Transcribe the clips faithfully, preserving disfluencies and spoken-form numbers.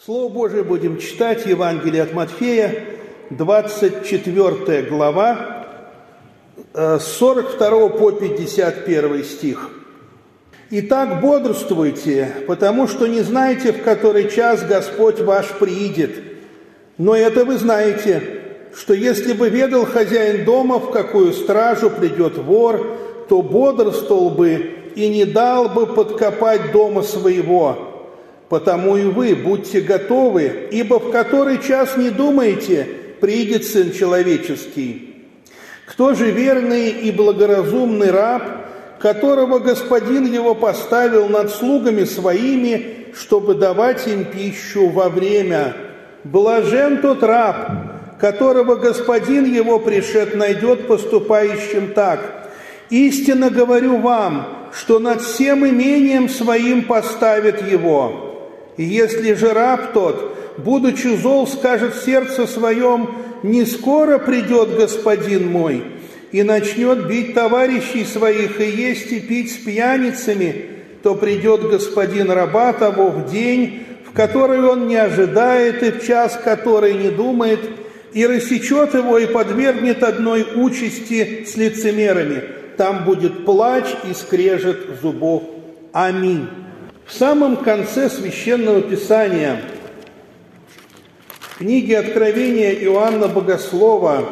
Слово Божие будем читать, Евангелие от Матфея, двадцать четвёртая глава, с сорок второго по пятьдесят первый стих. «Итак, бодрствуйте, потому что не знаете, в который час Господь ваш приидет. Но это вы знаете, что если бы ведал хозяин дома, в какую стражу придет вор, то бодрствовал бы и не дал бы подкопать дома своего. Потому и вы будьте готовы, ибо в который час не думаете, приидет Сын Человеческий. Кто же верный и благоразумный раб, которого господин его поставил над слугами своими, чтобы давать им пищу во время? Блажен тот раб, которого господин его пришед найдет поступающим так. Истинно говорю вам, что над всем имением своим поставит его. И если же раб тот, будучи зол, скажет в сердце своем: не скоро придет господин мой, и начнет бить товарищей своих и есть и пить с пьяницами, то придет господин раба того в день, в который он не ожидает, и в час, который не думает, и рассечет его, и подвергнет одной участи с лицемерами. Там будет плач и скрежет зубов. Аминь». В самом конце Священного Писания, в книге Откровения Иоанна Богослова,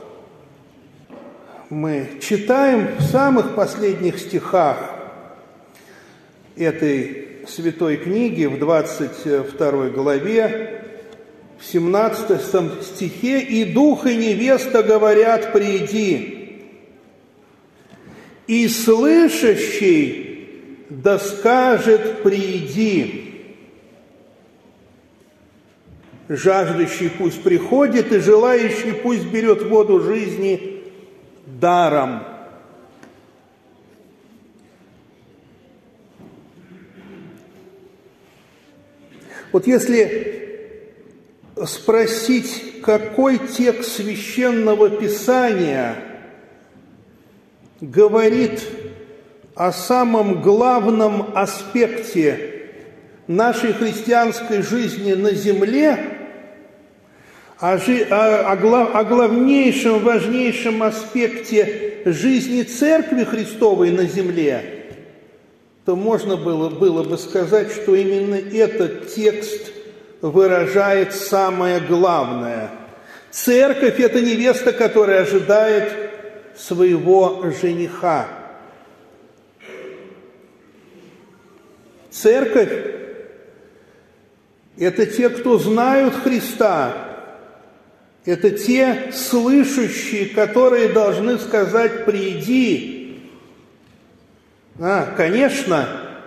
мы читаем в самых последних стихах этой святой книги, в двадцать второй главе, в семнадцатом стихе: «И дух, и невеста говорят: приди, и слышащий да скажет: приди. Жаждущий пусть приходит, и желающий пусть берет воду жизни даром». Вот если спросить, какой текст Священного Писания говорит о самом главном аспекте нашей христианской жизни на земле, о, жи, о, о, глав, о главнейшем, важнейшем аспекте жизни Церкви Христовой на земле, то можно было, было бы сказать, что именно этот текст выражает самое главное. Церковь – это невеста, которая ожидает своего жениха. Церковь – это те, кто знают Христа, это те слышащие, которые должны сказать: приди. А, конечно,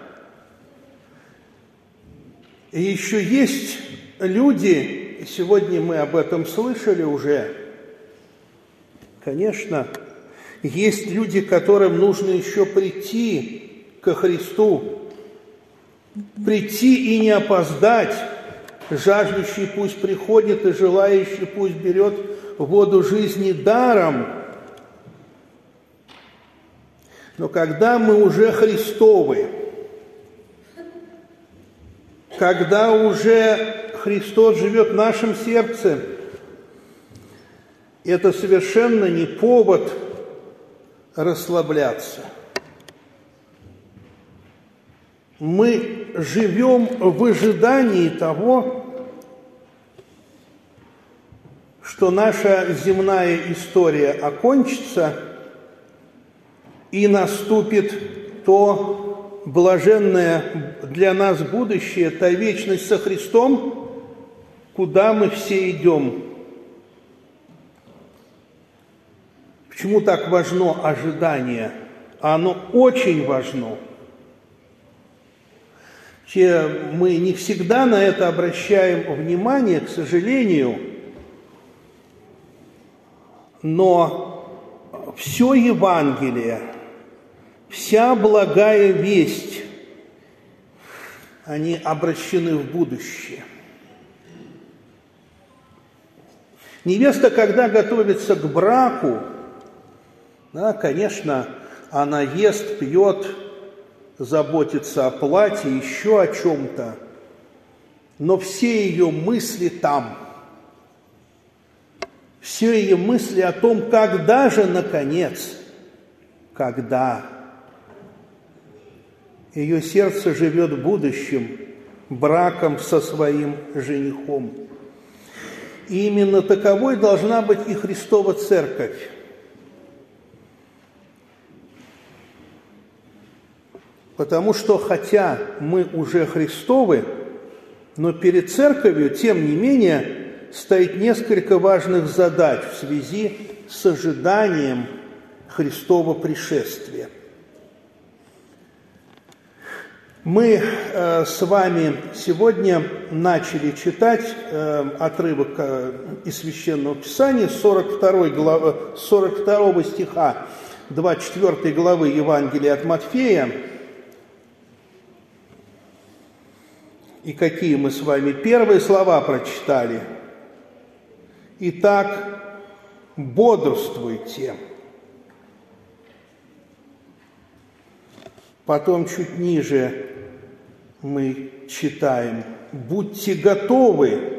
еще есть люди, сегодня мы об этом слышали уже, конечно, есть люди, которым нужно еще прийти ко Христу, прийти и не опоздать. Жаждущий пусть приходит, и желающий пусть берет воду жизни даром. Но когда мы уже Христовы, когда уже Христос живет в нашем сердце, это совершенно не повод расслабляться. Мы живем в ожидании того, что наша земная история окончится и наступит то блаженное для нас будущее, та вечность со Христом, куда мы все идем. Почему так важно ожидание? Оно очень важно. Мы не всегда на это обращаем внимание, к сожалению, но все Евангелие, вся благая весть, они обращены в будущее. Невеста, когда готовится к браку, да, конечно, она ест, пьет, заботится о платье, еще о чем-то. но все ее мысли там. Все ее мысли о том, когда же, наконец, когда ее сердце живет будущим, браком со своим женихом. И именно таковой должна быть и Христова Церковь. Потому что, хотя мы уже Христовы, но перед Церковью, тем не менее, стоит несколько важных задач в связи с ожиданием Христова пришествия. Мы э, с вами сегодня начали читать э, отрывок э, из Священного Писания сорок второй главы, сорок второго стиха двадцать четвёртой главы Евангелия от Матфея. И какие мы с вами первые слова прочитали? «Итак, бодрствуйте». Потом чуть ниже мы читаем: «Будьте готовы».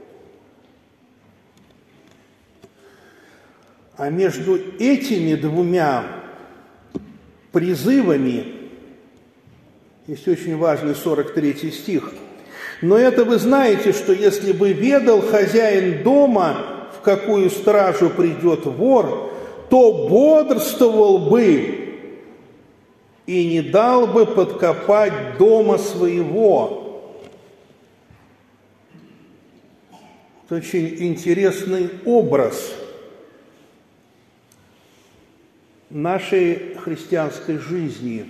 А между этими двумя призывами есть очень важный сорок третий стих. «Но это вы знаете, что если бы ведал хозяин дома, в какую стражу придет вор, то бодрствовал бы и не дал бы подкопать дома своего». Это очень интересный образ нашей христианской жизни,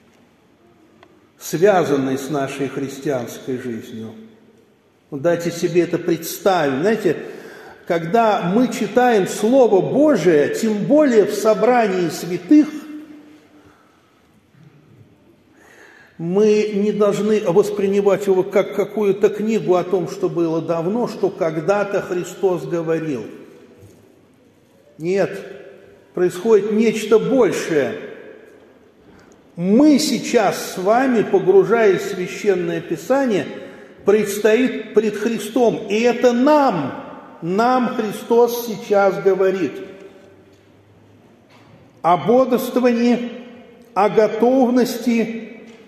связанной с нашей христианской жизнью. Дайте себе это представить. Знаете, когда мы читаем Слово Божие, тем более в собрании святых, мы не должны воспринимать его как какую-то книгу о том, что было давно, что когда-то Христос говорил. Нет, происходит нечто большее. Мы сейчас с вами, погружаясь в Священное Писание, предстоит пред Христом. И это нам, нам Христос сейчас говорит о бодрствовании, о готовности.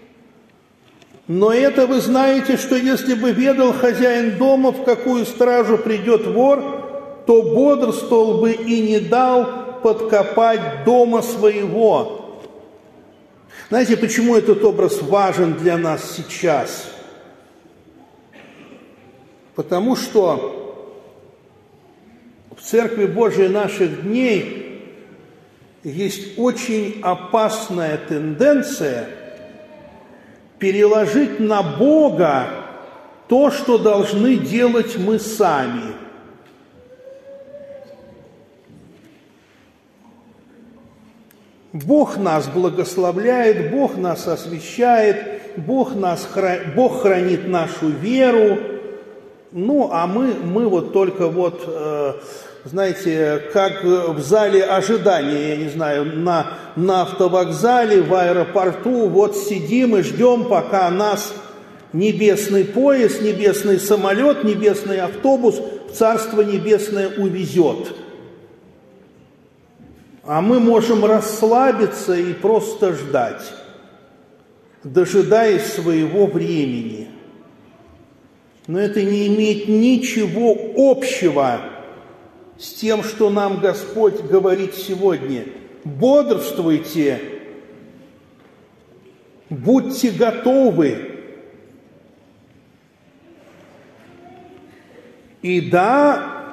Но это вы знаете, что если бы ведал хозяин дома, в какую стражу придет вор, то бодрствовал бы и не дал подкопать дома своего. Знаете, почему этот образ важен для нас сейчас? Потому что в Церкви Божией наших дней есть очень опасная тенденция переложить на Бога то, что должны делать мы сами. Бог нас благословляет, Бог нас освящает, Бог, нас, Бог хранит нашу веру. Ну, а мы, мы вот только вот, э, знаете, как в зале ожидания, я не знаю, на, на автовокзале, в аэропорту, вот сидим и ждем, пока нас небесный поезд, небесный самолет, небесный автобус в Царство Небесное увезет. А мы можем расслабиться и просто ждать, дожидаясь своего времени. Но это не имеет ничего общего с тем, что нам Господь говорит сегодня. Бодрствуйте, будьте готовы. И да,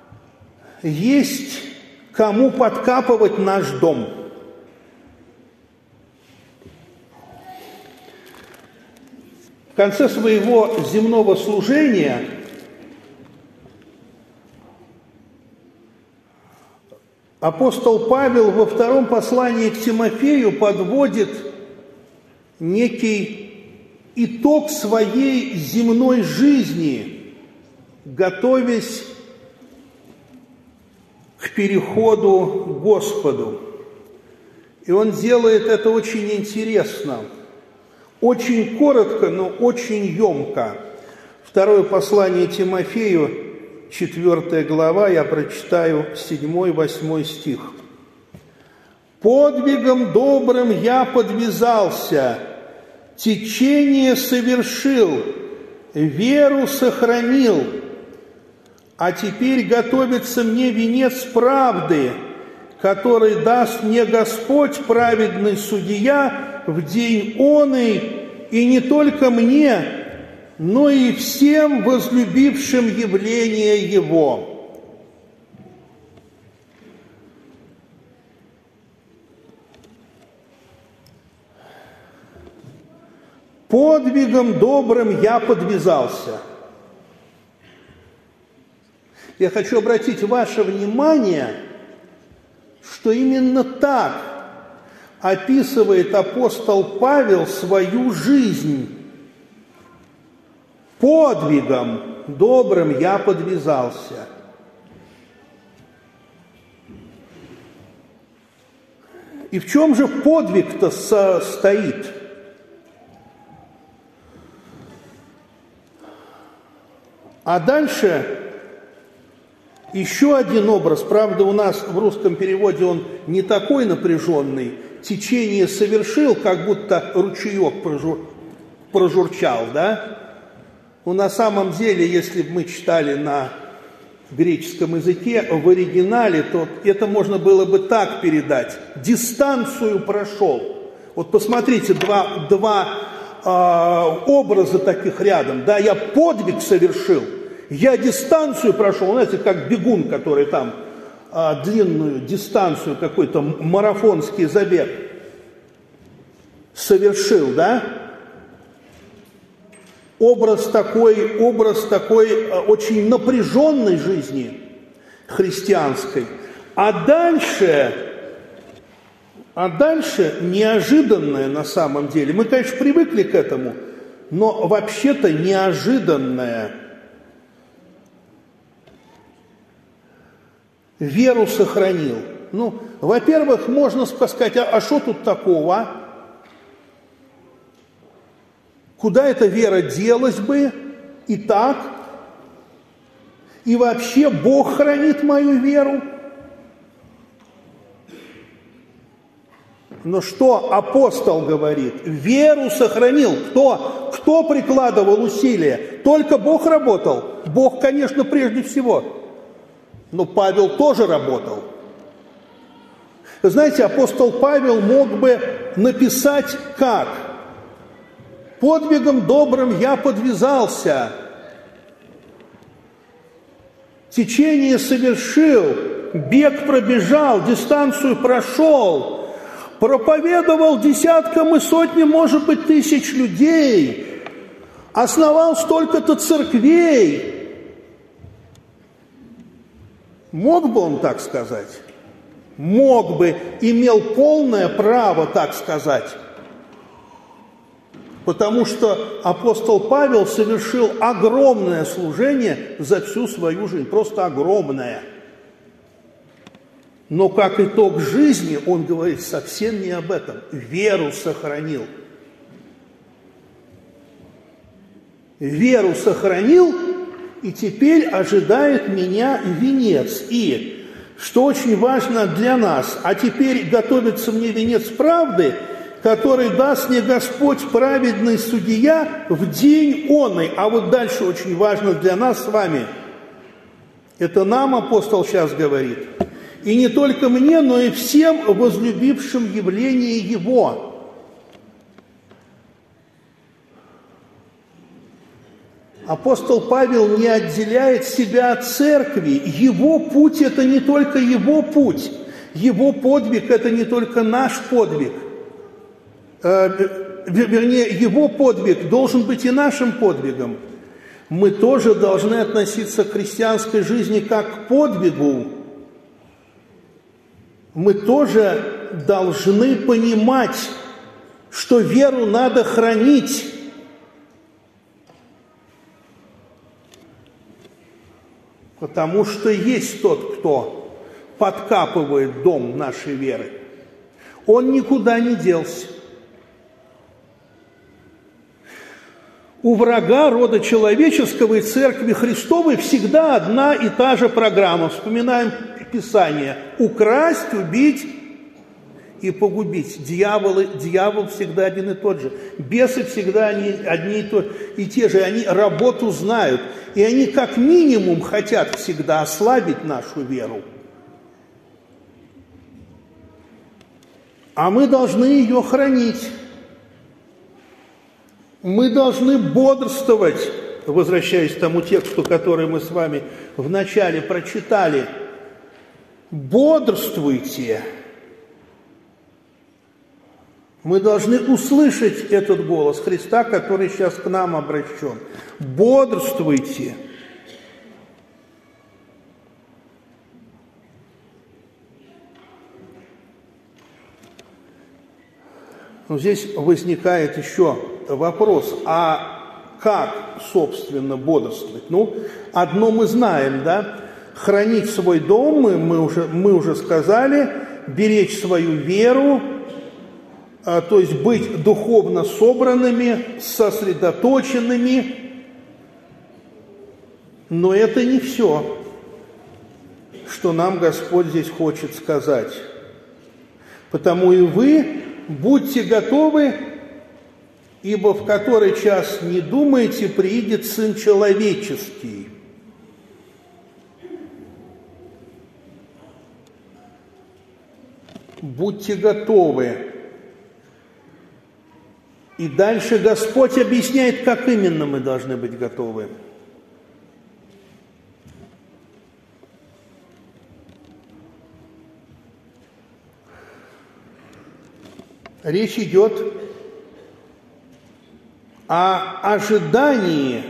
есть кому подкапывать наш дом. В конце своего земного служения апостол Павел во втором послании к Тимофею подводит некий итог своей земной жизни, готовясь к переходу к Господу. И он делает это очень интересно. Очень коротко, но очень емко. Второе послание Тимофею, четвёртая глава, я прочитаю седьмой-восьмой стих. «Подвигом добрым я подвязался, течение совершил, веру сохранил, а теперь готовится мне венец правды, который даст мне Господь, праведный судья, в день оный, и не только мне, но и всем возлюбившим явление Его». Подвигом добрым я подвязался. Я хочу обратить ваше внимание, что именно так описывает апостол Павел свою жизнь. Подвигом добрым я подвязался. И в чем же подвиг-то состоит? А дальше еще один образ. Правда, у нас в русском переводе он не такой напряженный. Течение совершил, как будто ручеек прожур... прожурчал, да? Но на самом деле, если бы мы читали на греческом языке, в оригинале, то это можно было бы так передать. Дистанцию прошел. Вот посмотрите, два, два э, образа таких рядом. Да, я подвиг совершил. Я дистанцию прошел, знаете, как бегун, который там а, длинную дистанцию, какой-то марафонский забег совершил, да? Образ такой, образ такой а, очень напряженной жизни христианской. А дальше, а дальше неожиданное на самом деле. Мы, конечно, привыкли к этому, но вообще-то неожиданное. Веру сохранил. Ну, во-первых, можно сказать, а что тут такого? Куда эта вера делась бы? И так? И вообще Бог хранит мою веру? Но что апостол говорит? Веру сохранил. Кто? Кто прикладывал усилия? Только Бог работал. Бог, конечно, прежде всего. Но Павел тоже работал. Знаете, апостол Павел мог бы написать как? Подвигом добрым я подвязался, течение совершил, бег пробежал, дистанцию прошел, проповедовал десяткам и сотням, может быть, тысяч людей, основал столько-то церквей. Мог бы он так сказать? Мог бы, имел полное право так сказать. Потому что апостол Павел совершил огромное служение за всю свою жизнь, просто огромное. Но как итог жизни он говорит совсем не об этом. Веру сохранил. Веру сохранил, и теперь ожидает меня венец. И, что очень важно для нас, а теперь готовится мне венец правды, который даст мне Господь, праведный судья, в день оный. А вот дальше очень важно для нас с вами. Это нам апостол сейчас говорит. И не только мне, но и всем возлюбившим явление Его. Апостол Павел не отделяет себя от церкви. Его путь – это не только его путь. Его подвиг – это не только наш подвиг. Вернее, его подвиг должен быть и нашим подвигом. Мы тоже должны относиться к христианской жизни как к подвигу. Мы тоже должны понимать, что веру надо хранить. Потому что есть тот, кто подкапывает дом нашей веры. Он никуда не делся. У врага рода человеческого и Церкви Христовой всегда одна и та же программа. Вспоминаем Писание. Украсть, убить и погубить. Дьяволы, дьявол всегда один и тот же. Бесы всегда они, одни и, то, и те же. Они работу знают. И они как минимум хотят всегда ослабить нашу веру. А мы должны ее хранить. Мы должны бодрствовать, возвращаясь к тому тексту, который мы с вами вначале прочитали. Бодрствуйте. Мы должны услышать этот голос Христа, который сейчас к нам обращен. Бодрствуйте. Но здесь возникает еще вопрос, а как, собственно, бодрствовать? Ну, одно мы знаем, да, хранить свой дом, мы, мы, уже, мы уже сказали, беречь свою веру, а, то есть быть духовно собранными, сосредоточенными. Но это не все, что нам Господь здесь хочет сказать. Потому и вы будьте готовы, ибо в который час не думаете, приидет Сын Человеческий. Будьте готовы. И дальше Господь объясняет, как именно мы должны быть готовы. Речь идет о ожидании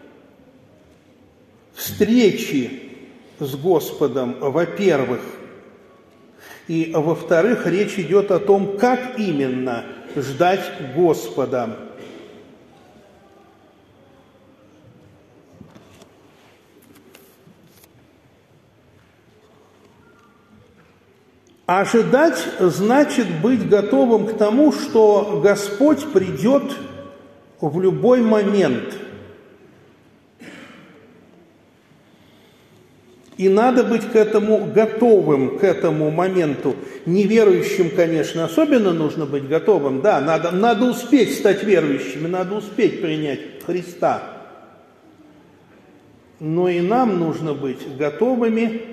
встречи с Господом, во-первых, и, во-вторых, речь идет о том, как именно ждать Господа. Ожидать значит быть готовым к тому, что Господь придет в любой момент. И надо быть к этому готовым, к этому моменту. Неверующим, конечно, особенно нужно быть готовым. Да, надо, надо успеть стать верующими, надо успеть принять Христа. Но и нам нужно быть готовыми.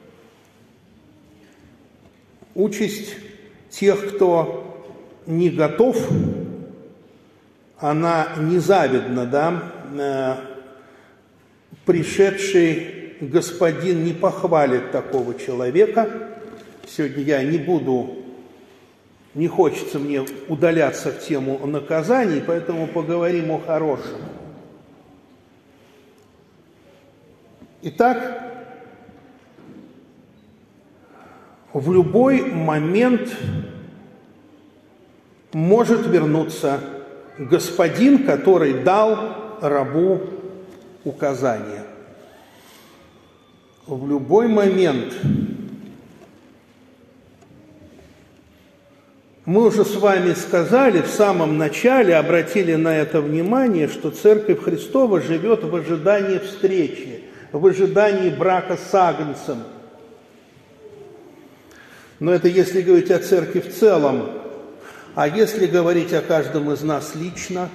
Участь тех, кто не готов, она незавидна, да? Пришедший Господин не похвалит такого человека. Сегодня я не буду, не хочется мне удаляться в тему наказаний, поэтому поговорим о хорошем. Итак, в любой момент может вернуться господин, который дал рабу указание. В любой момент. Мы уже с вами сказали, в самом начале обратили на это внимание, что Церковь Христова живет в ожидании встречи, в ожидании брака с Агнцем. Но это если говорить о церкви в целом. А если говорить о каждом из нас лично,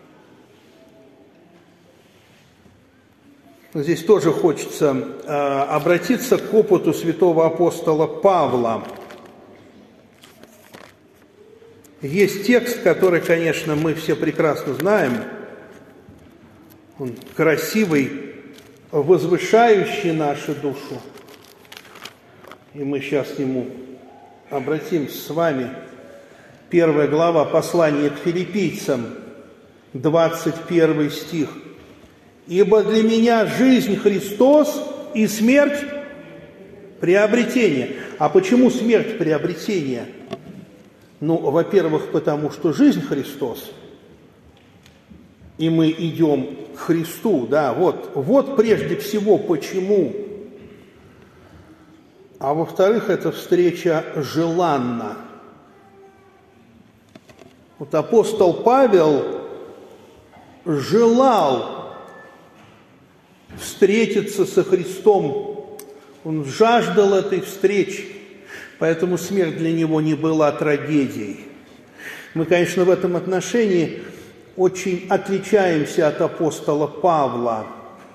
здесь тоже хочется э, обратиться к опыту святого апостола Павла. Есть текст, который, конечно, мы все прекрасно знаем. Он красивый, возвышающий нашу душу. И мы сейчас к нему обратимся с вами. Первая глава послания к филиппийцам, двадцать первый стих. «Ибо для меня жизнь Христос и смерть приобретение». А почему смерть приобретение? Ну, во-первых, потому что жизнь Христос, и мы идем к Христу, да, вот, вот прежде всего почему. А во-вторых, эта встреча желанна. Вот апостол Павел желал встретиться со Христом, он жаждал этой встречи, поэтому смерть для него не была трагедией. Мы, конечно, в этом отношении очень отличаемся от апостола Павла.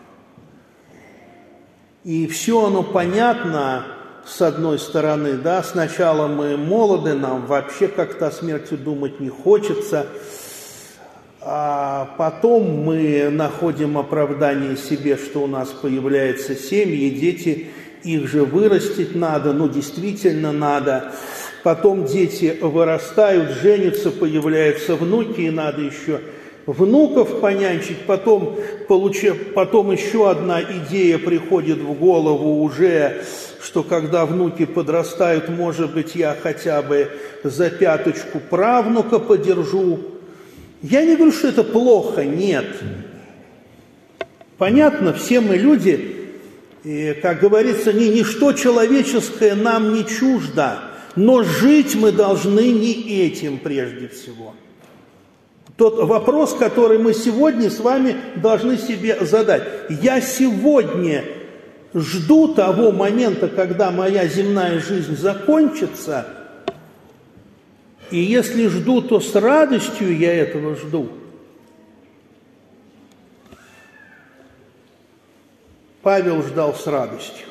И все оно понятно, с одной стороны, да, сначала мы молоды, нам вообще как-то о смерти думать не хочется, а потом мы находим оправдание себе, что у нас появляются семьи, дети, их же вырастить надо, ну действительно надо. Потом дети вырастают, женятся, появляются внуки, и надо еще внуков понянчить. Потом, получив, потом еще одна идея приходит в голову уже, что когда внуки подрастают, может быть, я хотя бы за пяточку правнука подержу. Я не говорю, что это плохо, нет. Понятно, все мы люди, и, как говорится, ни, ничто человеческое нам не чуждо, но жить мы должны не этим прежде всего. Тот вопрос, который мы сегодня с вами должны себе задать. Я сегодня жду того момента, когда моя земная жизнь закончится, и если жду, то с радостью я этого жду. Павел ждал с радостью.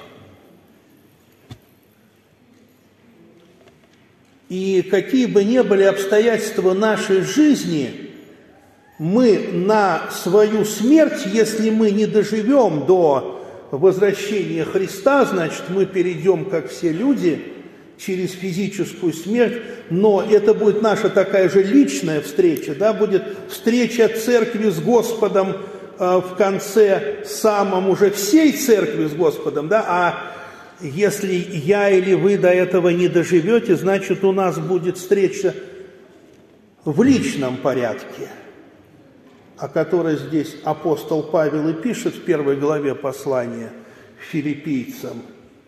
И какие бы ни были обстоятельства нашей жизни, мы на свою смерть, если мы не доживем до возвращения Христа, значит, мы перейдем, как все люди, через физическую смерть, но это будет наша такая же личная встреча, да, будет встреча церкви с Господом э, в конце самом уже всей церкви с Господом, да, а если я или вы до этого не доживете, значит, у нас будет встреча в личном порядке, о которой здесь апостол Павел и пишет в первой главе послания филиппийцам.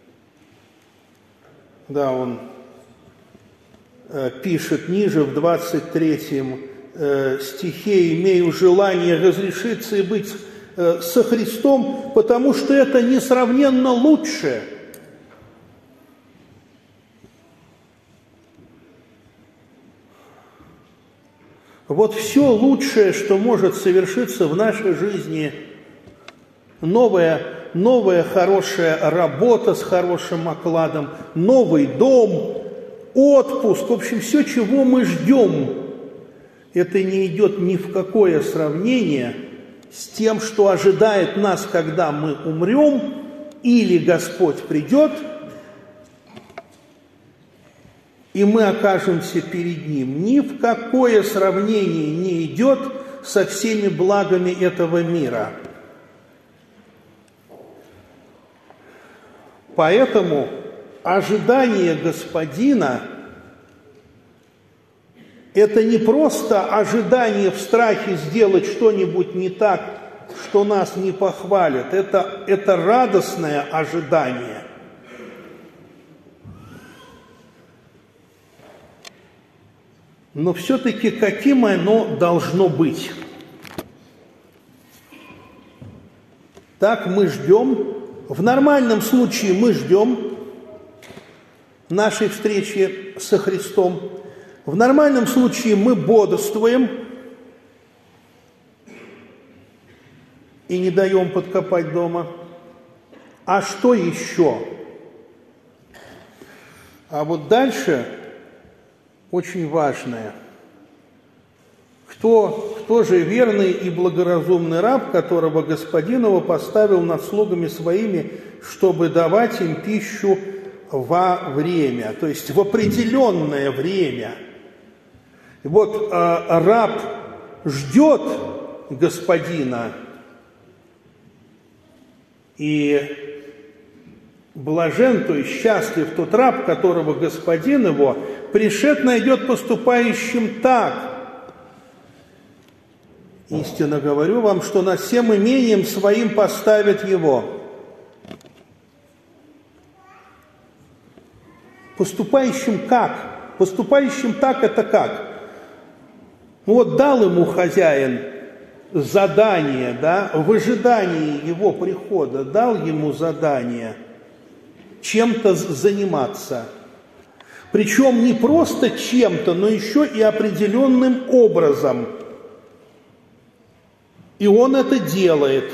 Да, он э, пишет ниже, в двадцать третьем э, стихе: «Имею желание разрешиться и быть э, со Христом, потому что это несравненно лучше». Вот все лучшее, что может совершиться в нашей жизни, новая, новая хорошая работа с хорошим окладом, новый дом, отпуск, в общем, все, чего мы ждем, это не идет ни в какое сравнение с тем, что ожидает нас, когда мы умрем или Господь придет, и мы окажемся перед Ним. Ни в какое сравнение не идет со всеми благами этого мира. Поэтому ожидание Господина – это не просто ожидание в страхе сделать что-нибудь не так, что нас не похвалят. Это, это радостное ожидание. Но все-таки каким оно должно быть? Так мы ждем, в нормальном случае мы ждем нашей встречи со Христом, в нормальном случае мы бодрствуем и не даем подкопать дома. А что еще? А вот дальше очень важное. Кто, кто же верный и благоразумный раб, которого господин его поставил над слугами своими, чтобы давать им пищу во время, то есть в определенное время. И вот э, раб ждет господина, и блажен, то есть счастлив тот раб, которого господин его пришед найдет поступающим так. Истинно говорю вам, что над всем имением своим поставят его. Поступающим как? Поступающим так это как? Ну вот дал ему хозяин задание, да, в ожидании его прихода дал ему задание чем-то заниматься. Причем не просто чем-то, но еще и определенным образом. И он это делает.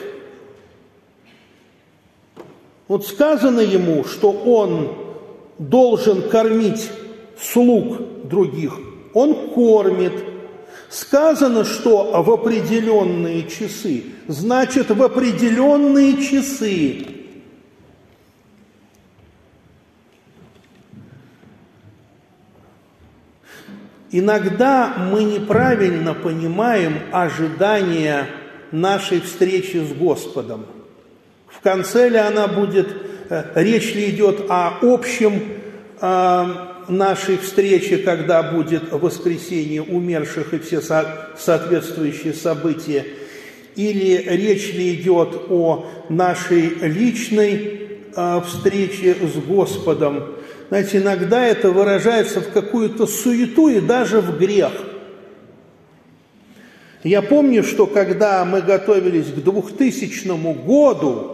Вот сказано ему, что он должен кормить слуг других. Он кормит. Сказано, что в определенные часы. Значит, в определенные часы. Иногда мы неправильно понимаем ожидания нашей встречи с Господом. В конце ли она будет, речь ли идет о общем э, нашей встрече, когда будет воскресение умерших и все со- соответствующие события, или речь ли идет о нашей личной э, встрече с Господом. Знаете, иногда это выражается в какую-то суету и даже в грех. Я помню, что когда мы готовились к двухтысячному году,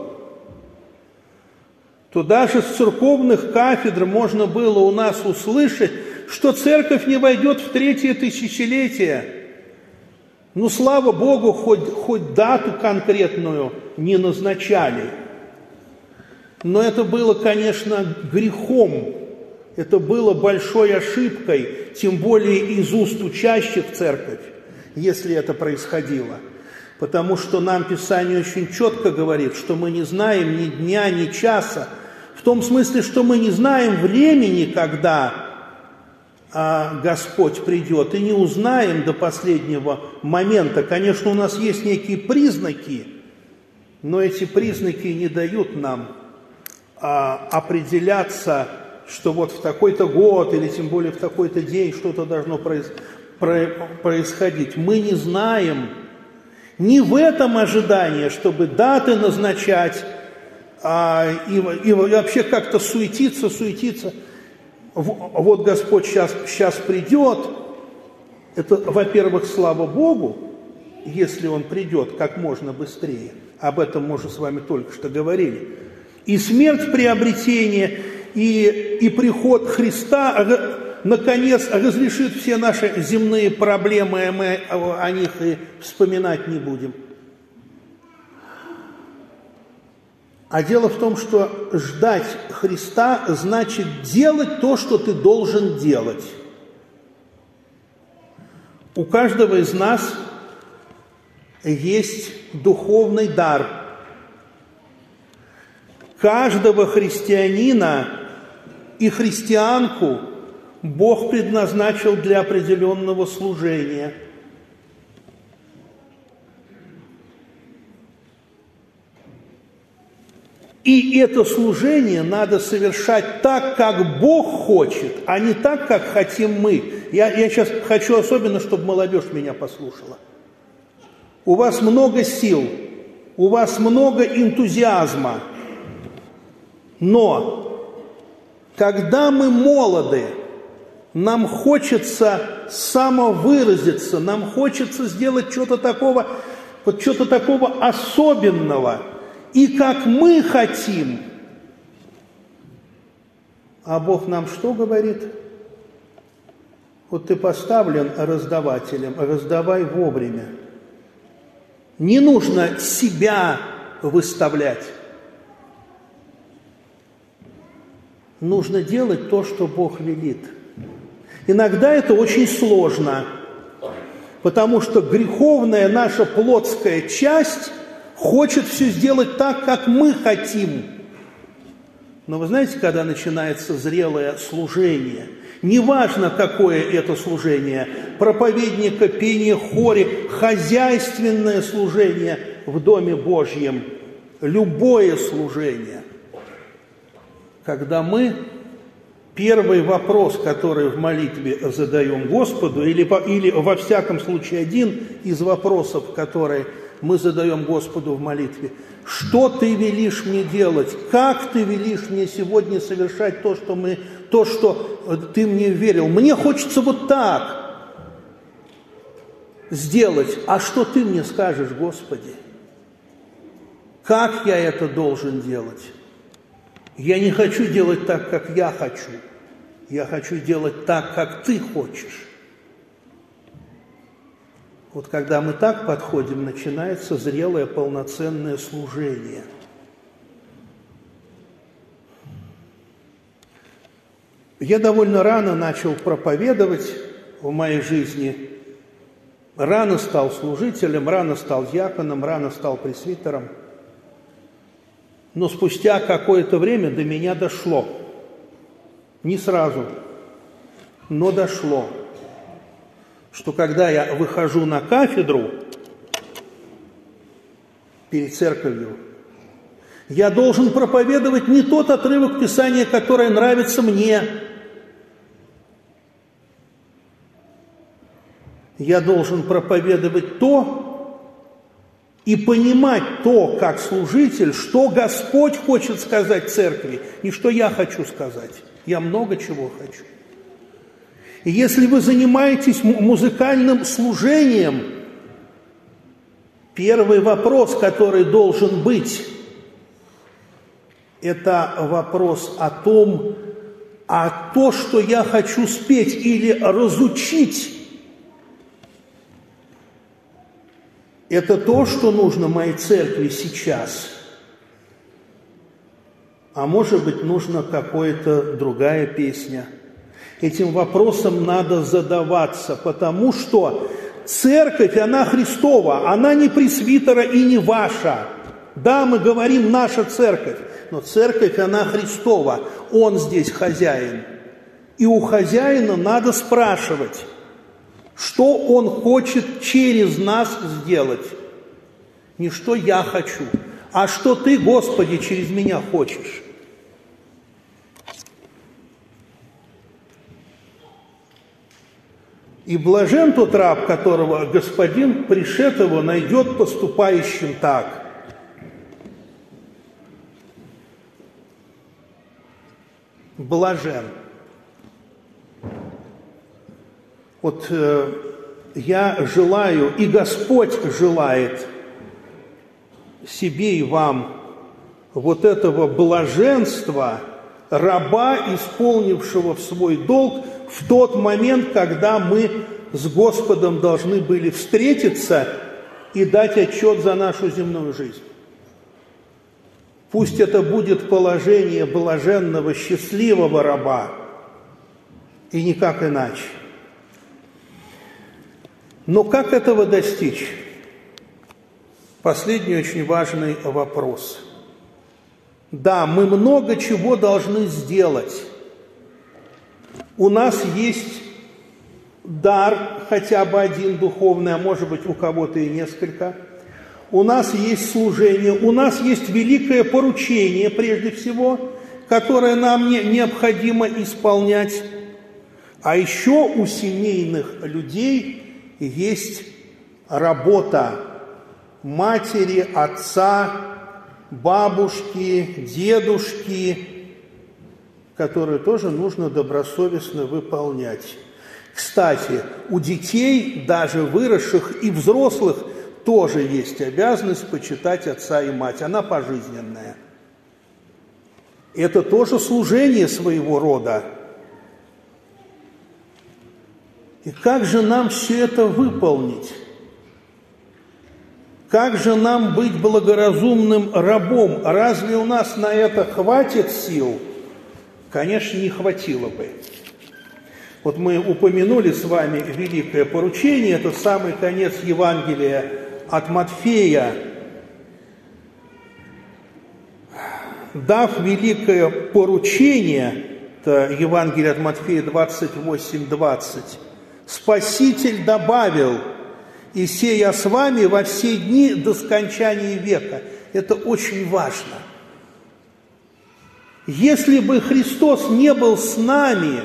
то даже с церковных кафедр можно было у нас услышать, что церковь не войдет в третье тысячелетие. Ну, слава Богу, хоть, хоть дату конкретную не назначали. Но это было, конечно, грехом. Это было большой ошибкой, тем более из уст учащих в церковь, если это происходило. Потому что нам Писание очень четко говорит, что мы не знаем ни дня, ни часа. В том смысле, что мы не знаем времени, когда а, Господь придет, и не узнаем до последнего момента. Конечно, у нас есть некие признаки, но эти признаки не дают нам а, определяться, что вот в такой-то год или тем более в такой-то день что-то должно произ... происходить. Мы не знаем. Не в этом ожидании, чтобы даты назначать а, и, и вообще как-то суетиться, суетиться. Вот Господь сейчас, сейчас придет. Это, во-первых, слава Богу, если Он придет как можно быстрее. Об этом мы уже с вами только что говорили. И смерть приобретения, и, и приход Христа наконец разрешит все наши земные проблемы, и мы о них и вспоминать не будем. А дело в том, что ждать Христа значит делать то, что ты должен делать. У каждого из нас есть духовный дар. Каждого христианина и христианку Бог предназначил для определенного служения. И это служение надо совершать так, как Бог хочет, а не так, как хотим мы. Я, я сейчас хочу особенно, чтобы молодежь меня послушала. У вас много сил, у вас много энтузиазма, но когда мы молоды, нам хочется самовыразиться, нам хочется сделать что-то такого, вот что-то такого особенного, и как мы хотим. А Бог нам что говорит? Вот ты поставлен раздавателем, раздавай вовремя. Не нужно себя выставлять. Нужно делать то, что Бог велит. Иногда это очень сложно, потому что греховная наша плотская часть хочет все сделать так, как мы хотим. Но вы знаете, когда начинается зрелое служение, неважно, какое это служение, проповедника, пение, хоре, хозяйственное служение в Доме Божьем, любое служение, когда мы первый вопрос, который в молитве задаем Господу, или, или во всяком случае один из вопросов, который мы задаем Господу в молитве: что ты велишь мне делать? Как ты велишь мне сегодня совершать то, что, мы, то, что ты мне верил? Мне хочется вот так. сделать. А что ты мне скажешь, Господи? Как я это должен делать? Я не хочу делать так, как я хочу. Я хочу делать так, как ты хочешь. Вот когда мы так подходим, начинается зрелое полноценное служение. Я довольно рано начал проповедовать в моей жизни. Рано стал служителем, рано стал диаконом, рано стал пресвитером. Но спустя какое-то время до меня дошло. Не сразу, но дошло, что когда я выхожу на кафедру перед церковью, я должен проповедовать не тот отрывок Писания, который нравится мне. Я должен проповедовать то и понимать то, как служитель, что Господь хочет сказать церкви, не что я хочу сказать. Я много чего хочу. И если вы занимаетесь музыкальным служением, первый вопрос, который должен быть, это вопрос о том, а то, что я хочу спеть или разучить, это то, что нужно моей церкви сейчас. А может быть, нужна какая-то другая песня. Этим вопросом надо задаваться, потому что церковь, она Христова, она не пресвитера и не ваша. Да, мы говорим «наша церковь», но церковь, она Христова, Он здесь хозяин. И у хозяина надо спрашивать, что Он хочет через нас сделать. Не что я хочу, а что Ты, Господи, через меня хочешь. И блажен тот раб, которого Господин, пришед его, найдет поступающим так. Блажен. Вот э, я желаю, и Господь желает себе и вам вот этого блаженства раба, исполнившего свой долг в тот момент, когда мы с Господом должны были встретиться и дать отчет за нашу земную жизнь. Пусть это будет положение блаженного, счастливого раба, и никак иначе. Но как этого достичь? Последний очень важный вопрос. Да, мы много чего должны сделать. У нас есть дар, хотя бы один духовный, а может быть у кого-то и несколько. У нас есть служение, у нас есть великое поручение, прежде всего, которое нам не, необходимо исполнять. А еще у семейных людей есть работа матери, отца, бабушки, дедушки, которую тоже нужно добросовестно выполнять. Кстати, у детей, даже выросших и взрослых, тоже есть обязанность почитать отца и мать. Она пожизненная. Это тоже служение своего рода. И как же нам все это выполнить? Как же нам быть благоразумным рабом? Разве у нас на это хватит сил? Конечно, не хватило бы. Вот мы упомянули с вами великое поручение, это самый конец Евангелия от Матфея. Дав великое поручение, это Евангелие от Матфея двадцать восемь двадцать, Спаситель добавил: «И се я с вами во все дни до скончания века». Это очень важно. Если бы Христос не был с нами,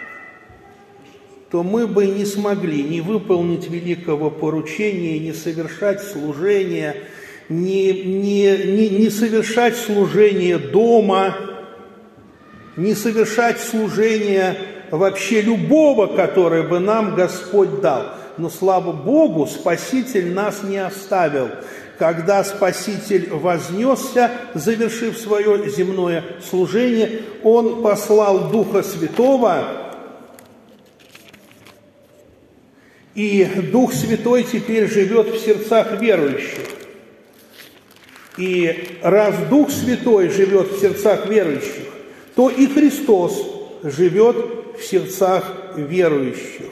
то мы бы не смогли ни выполнить великого поручения, ни совершать служение, ни, ни, ни, ни совершать служение дома, ни совершать служение вообще любого, которое бы нам Господь дал. но, слава Богу, Спаситель нас не оставил. Когда Спаситель вознесся, завершив свое земное служение, Он послал Духа Святого, и Дух Святой теперь живет в сердцах верующих. И раз Дух Святой живет в сердцах верующих, то и Христос живет в сердцах верующих.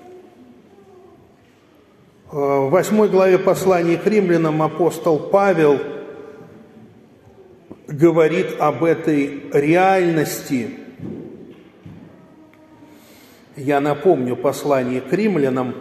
В восьмой главе послания к римлянам апостол Павел говорит об этой реальности. Я напомню послание к римлянам,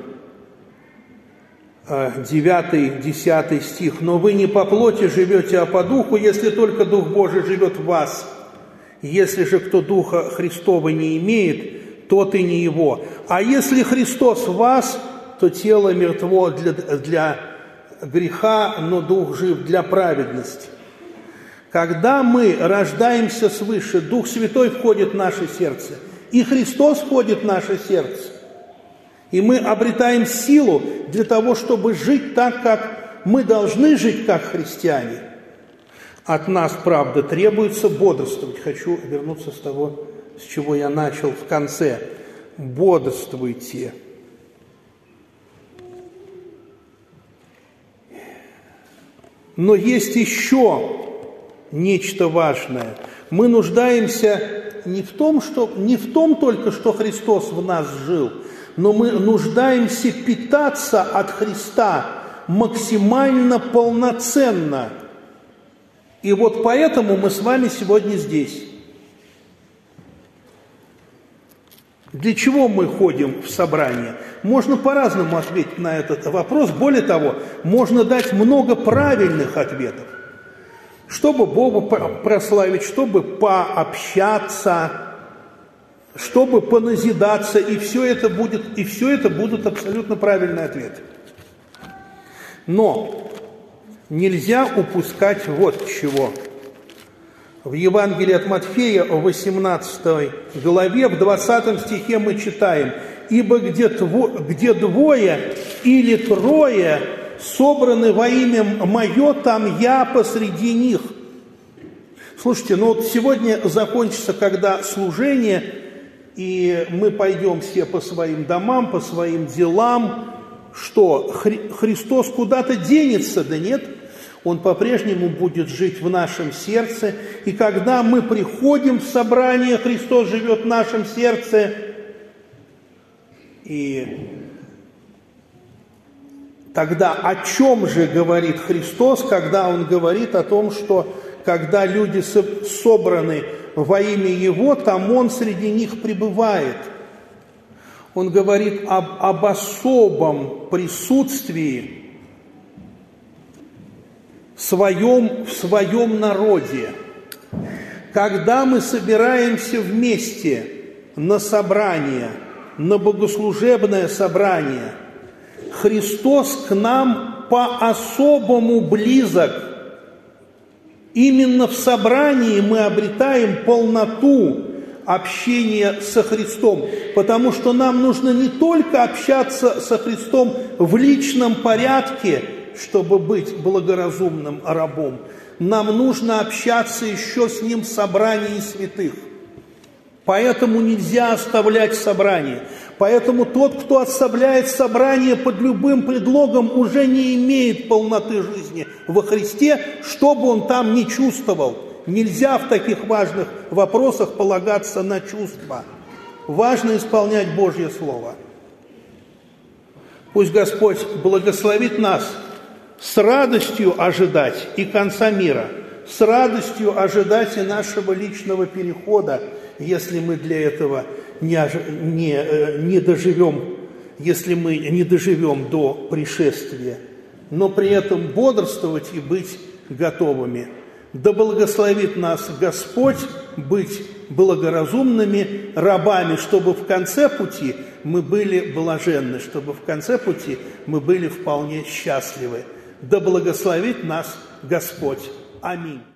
девятый-десятый стих. «Но вы не по плоти живете, а по духу, если только Дух Божий живет в вас. Если же кто Духа Христова не имеет, тот и не его. А если Христос в вас, то тело мертво для, для греха, но Дух жив для праведности». Когда мы рождаемся свыше, Дух Святой входит в наше сердце, и Христос входит в наше сердце. И мы обретаем силу для того, чтобы жить так, как мы должны жить, как христиане. От нас, правда, требуется бодрствовать. Хочу вернуться с того, с чего я начал в конце. Бодрствуйте. Но есть еще нечто важное. Мы нуждаемся не в том, что, не в том только, что Христос в нас жил, но мы нуждаемся питаться от Христа максимально полноценно. И вот поэтому мы с вами сегодня здесь. Для чего мы ходим в собрание? Можно по-разному ответить на этот вопрос. Более того, можно дать много правильных ответов. Чтобы Бога прославить, чтобы пообщаться, чтобы поназидаться, и все это будет, и все это будут абсолютно правильные ответы. Но нельзя упускать вот чего. В Евангелии от Матфея, в восемнадцатой главе, в двадцатом стихе мы читаем: «Ибо где, тво, где двое или трое собраны во имя Мое, там Я посреди них». Слушайте, ну вот сегодня закончится, когда служение, и мы пойдем все по своим домам, по своим делам. Что, Хри- Христос куда-то денется? Да нет, Он по-прежнему будет жить в нашем сердце. И когда мы приходим в собрание, Христос живет в нашем сердце. И тогда о чем же говорит Христос, когда Он говорит о том, что когда люди собраны во имя Его, там Он среди них пребывает. Он говорит об, об особом присутствии в своем, в своем народе. Когда мы собираемся вместе на собрание, на богослужебное собрание, Христос к нам по-особому близок. Именно в собрании мы обретаем полноту общения со Христом, потому что нам нужно не только общаться со Христом в личном порядке, чтобы быть благоразумным рабом, нам нужно общаться еще с Ним в собрании святых. Поэтому нельзя оставлять собрание. Поэтому тот, кто оставляет собрание под любым предлогом, уже не имеет полноты жизни во Христе, что бы он там ни чувствовал. Нельзя в таких важных вопросах полагаться на чувства. Важно исполнять Божье Слово. Пусть Господь благословит нас с радостью ожидать и конца мира, с радостью ожидать и нашего личного перехода, если мы для этого не, не, не доживем, если мы не доживем до пришествия, но при этом бодрствовать и быть готовыми. Да благословит нас Господь быть благоразумными рабами, чтобы в конце пути мы были блаженны, чтобы в конце пути мы были вполне счастливы. Да благословит нас Господь. Аминь.